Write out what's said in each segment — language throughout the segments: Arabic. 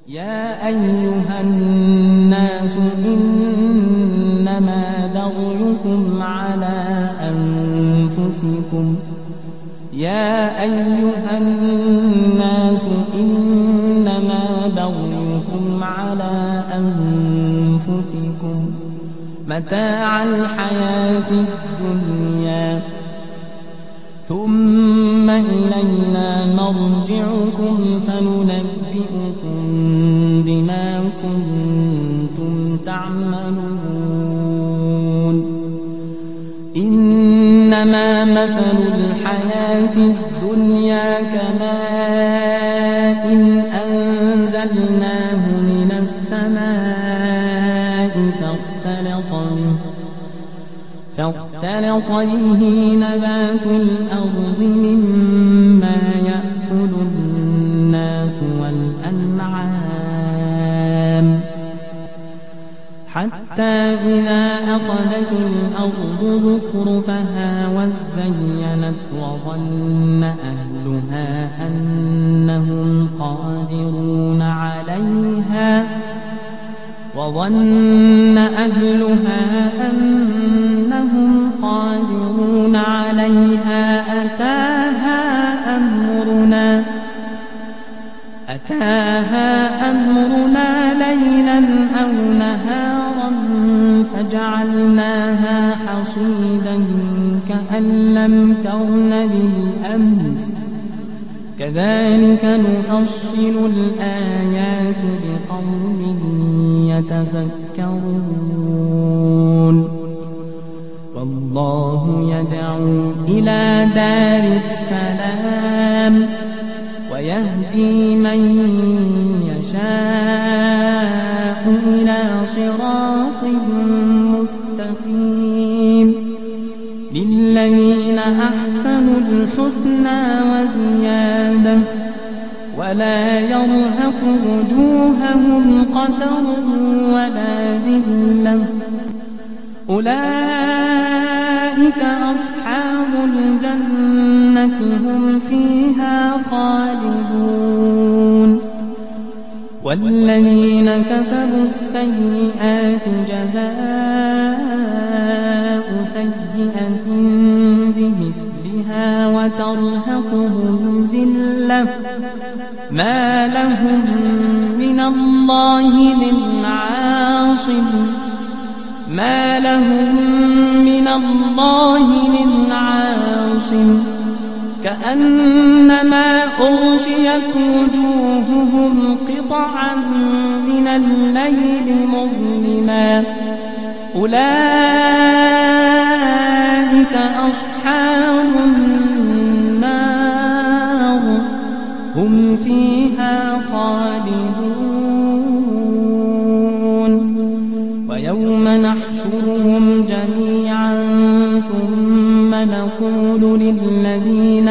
يا أيها الناس إنما بغيكم على أنفسكم يا أيها الناس إنما بغيكم على أنفسكم متاع الحياة الدنيا ثم إلينا مرجعكم فننبئكم بما كنتم تعملون إنما مثل الحياة الدنيا كماء أنزلناه من السماء فاختلط به نبات الأرض مما يأكل الناس والأنعام حتى إذا أخذت الأرض زخرفها وزينت وظن أهلها أنهم قادرون عليها أتاها أمرنا ليلا أو نهارا فجعلناها حصيدا كأن لم تغن بالأمس كذلك نفصل الآيات لقوم يتفكرون والله يدعو إلى دار السلام ويهدي من يشاء إلى صراط مستقيم للذين أحسنوا الحسنى وزيادة ولا يرهق وجوههم قتر ولا ذلة أولئك أصحاب الجنة هم فيها خالدون والذين كسبوا السيئات جزاء سيئة بمثلها وترهقهم ذلة ما لهم من الله من عاصم كأنما أغشيت وجوههم قطعا من الليل مظلما أولئك أصحاب النار هم فيها خالدون ويوم نحشرهم جميعا ثم نقول للذين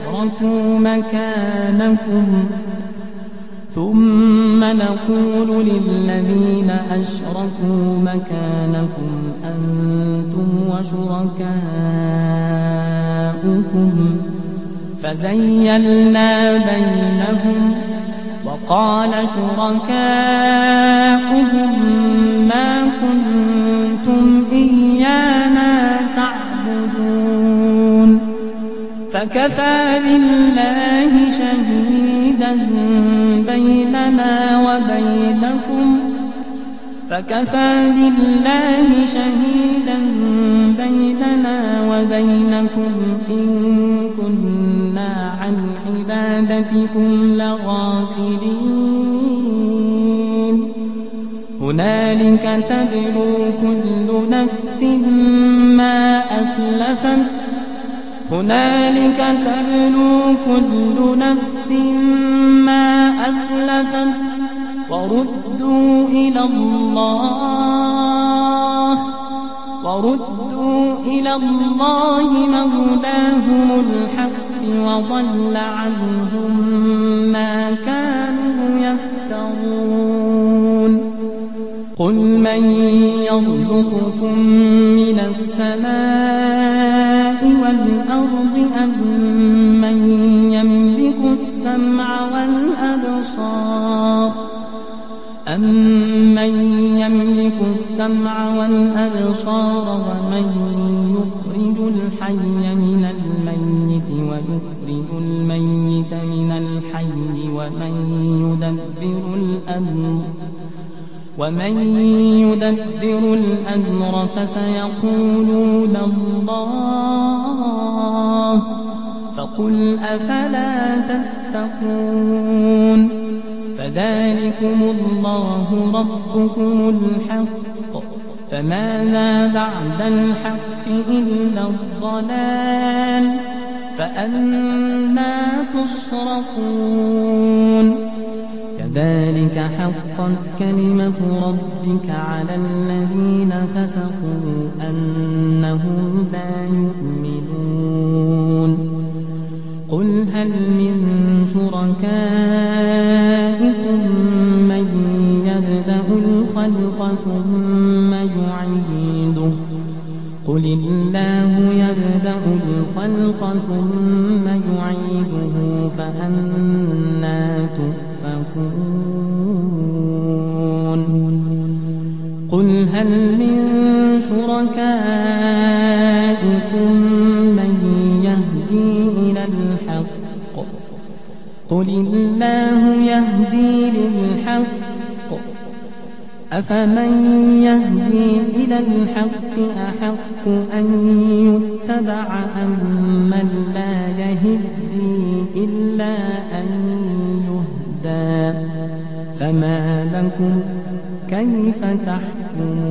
أشركوا مكانكم أنتم وشركاؤكم فزيلنا بينهم وقال شركاؤهم ما كنتم إيانا تعبدون فكفى بالله شهيدا بيننا وبينكم إن كنا عن عبادتكم لغافلين هنالك تبلو كل نفس ما أسلفت وردوا إلى الله مولاهم الحق وضل عنهم ما كانوا يفترون قل من يرزقكم من السماء والأرض أم من يملك السمع والأبصار أَمَّن يَمْلِكُ السَّمْعَ وَالْأَبْصَارَ وَمَن يُخْرِجُ الْحَيَّ مِنَ الْمَيِّتِ وَيُخْرِجُ الْمَيِّتَ مِنَ الْحَيِّ وَمَن يُدَبِّرُ الْأَمْرَ فَسَيَقُولُونَ اللَّهُ فَقُلْ أَفَلَا تَتَّقُونَ فَذَلِكُمُ اللَّهُ رَبُّكُمُ الْحَقُّ فَمَاذَا بَعْدَ الْحَقِّ إِلَّا الضَّلَالُ فَأَنَّىٰ تُصْرَفُونَ كَذَٰلِكَ حَقَّتْ كَلِمَةُ رَبِّكَ عَلَى الَّذِينَ فَسَقُوا أَنَّهُمْ لَا يُؤْمِنُونَ قُلْ هَلْ مِن شُرَكَائِكُم مَّن يَبْدَأُ الْخَلْقَ ثُمَّ يُعِيدُهُ قُلِ اللَّهُ يَبْدَأُ الْخَلْقَ ثُمَّ يُعِيدُهُ فَأَنَّىٰ تُؤْفَكُونَ قُلْ هَلْ مِن شُرَكَائِكُم مَّن يَهْدِي إِلَى الْحَقِّ قُلِ اللَّهُ يَهْدِي لِلْحَقِّ أَفَمَن يَهْدِي إِلَى الْحَقِّ أَحَقُّ أَن يُتَّبَعَ أَمَّن لَّا يَهِدِّي إِلَّا أَن يُهْدَىٰ فَمَا لَكُمْ كَيْفَ تَحْكُمُونَ